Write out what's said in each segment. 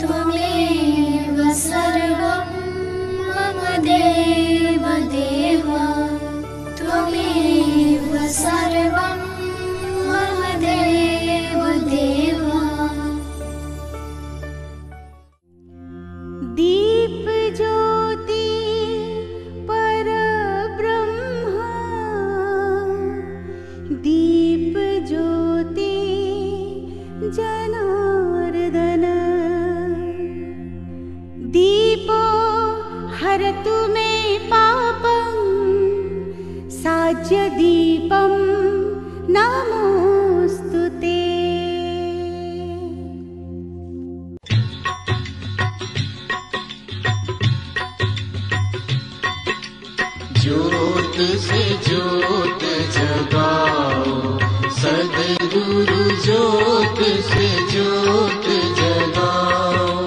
त्वमेव सर्वं मम देव देव, त्वमेव सर्वं मम देव देव। दीप ज्योति परब्रह्म, दीप ज्योति जनार्दन, दीपो हरतु मे पापं, साज्य दीपं नमोऽस्तु ते। ज्योत से ज्योत जगाओ, सद्गुरु ज्योत से ज्योत जगाओ।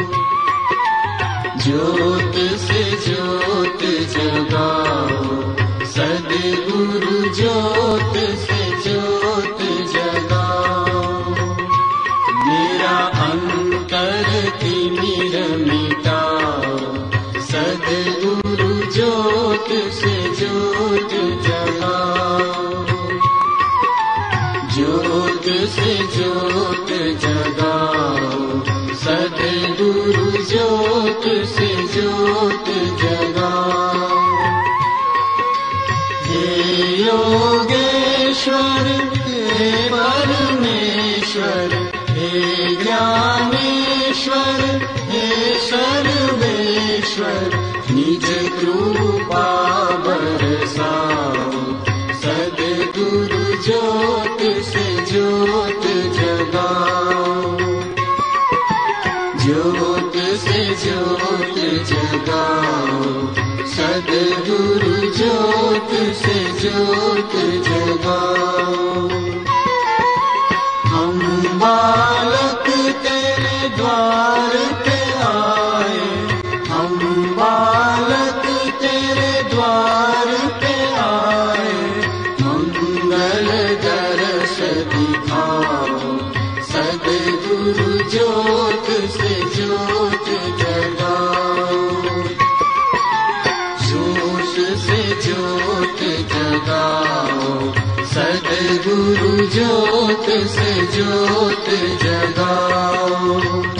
ज्योत से ज्योत जगाओ, सद्गुरु ज्योत से ज्योत जगाओ। मेरा अंतर तिमिर मिटाओ, सद्गुरु ज्योत से ज्योत जगाओ। ज्योत से ज्योत जगाओ, सद्गुरु ज्योत से ज्योत जगाओ। हे योगेश्वर, हे परमेश्वर, हे ज्ञानेश्वर, हे सर्वेश्वर, निज कृपा बरसाओ, सद्गुरु ज्योत से ज्योत जगाओ। ज्योत से ज्योत जगाओ, सद्गुरु ज्योत से ज्योत जगाओ। हम बालक तेरे द्वार पे आए, हम बालक तेरे द्वार पे आए। मंगल दरस दिखाओ, सद्गुरु ज्योत से ज्योत जगाओ। ज्योत से ज्योत जगाओ, सद्गुरु ज्योत से ज्योत जगाओ।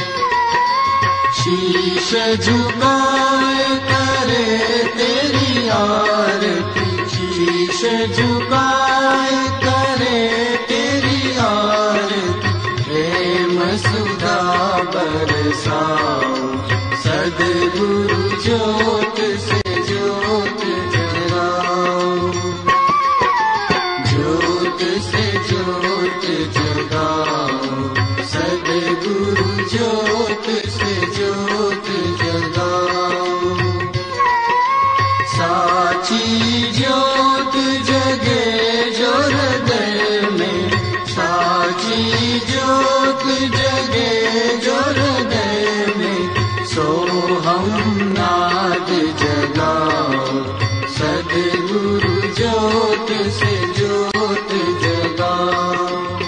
शीश झुकाए करे तेरी आरती, शीश झुकाए करे तेरी आरती। प्रेम सुधा बरसाओ, सद्गुरु ज्योत से ज्योत जगाओ। ज्योत से ज्योत जगाओ, सद्गुरु ज्योत से ज्योत जगाओ। साची ज्योत जगे जो हृदय में, साची ज्योत जगे जो हृदय में। सो हम नाद जगाओ, सद्गुरु ज्योत से ज्योत जगाओ।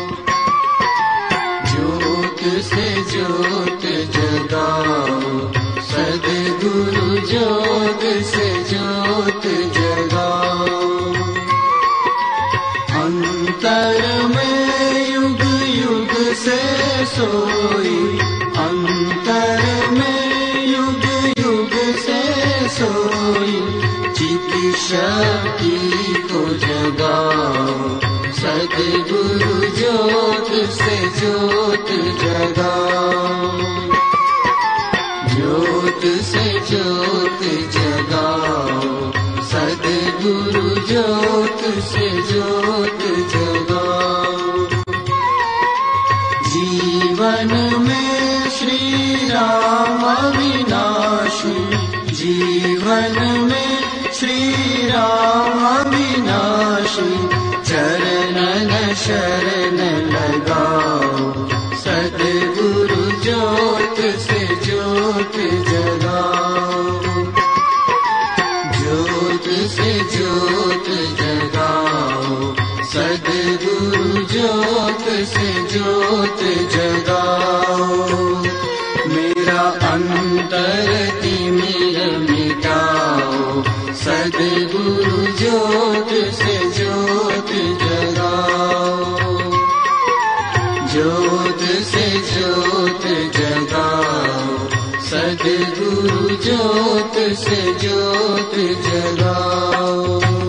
ज्योत से ज्योत जगाओ, सद्गुरु ज्योत से ज्योत जगाओ। अंतर में युग युग से सोई, अंतर में युग युग से सोई। चित शक्ति को जगाओ, सद्गुरु ज्योत से ज्योत जगाओ। ज्योत से ज्योत जगाओ, सद्गुरु ज्योत से ज्योत जगाओ। जीवन में श्री राम अविनाशी, जीवन में श्री राम अविनाशी। चरणन शरण लगाओ, सद्गुरु ज्योत से ज्योत जगाओ। ज्योत से ज्योत जगाओ, सद्गुरु ज्योत से ज्योत जगाओ। मेरा अंतरति मिर मिटाओ, सद्गुरु ज्योत से ज्योत जगाओ, ज्योत से ज्योत जगाओ, सद्गुरु ज्योत से ज्योत जगाओ।